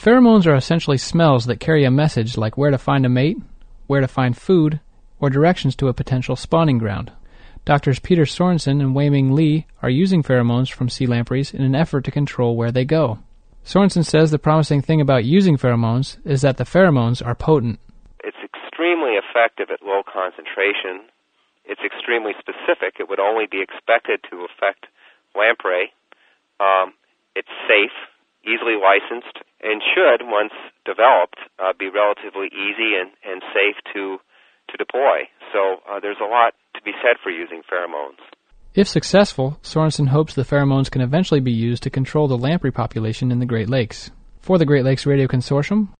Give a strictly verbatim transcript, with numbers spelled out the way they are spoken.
Pheromones are essentially smells that carry a message like where to find a mate, where to find food, or directions to a potential spawning ground. Doctors Peter Sorensen and Wei-Ming Lee are using pheromones from sea lampreys in an effort to control where they go. Sorensen says the promising thing about using pheromones is that the pheromones are potent. It's extremely effective at low concentration. It's extremely specific. It would only be expected to affect lamprey. Um, it's safe, easily licensed, and should, once developed, uh, be relatively easy and, and safe to to deploy. So uh, there's a lot to be said for using pheromones. If successful, Sorensen hopes the pheromones can eventually be used to control the lamprey population in the Great Lakes. For the Great Lakes Radio Consortium,